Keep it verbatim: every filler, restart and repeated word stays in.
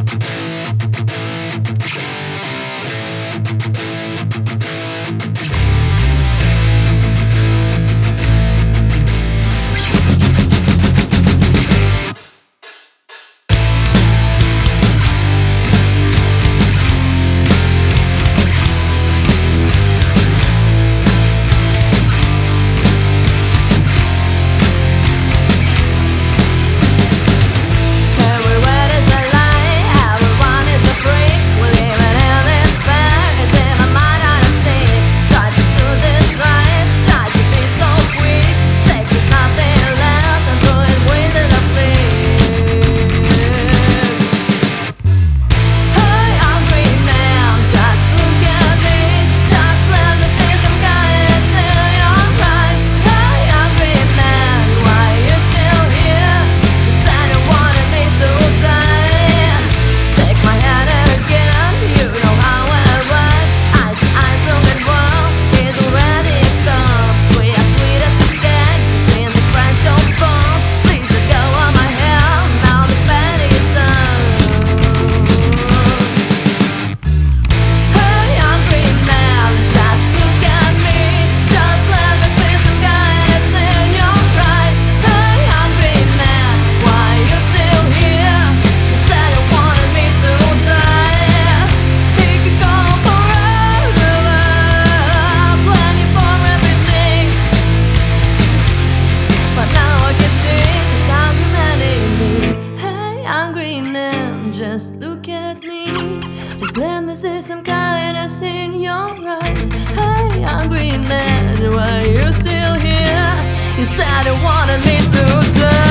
Just look at me. Just let me see some kindness in your eyes. Hey, hungry man, why are you still here? You said you wanted me to die.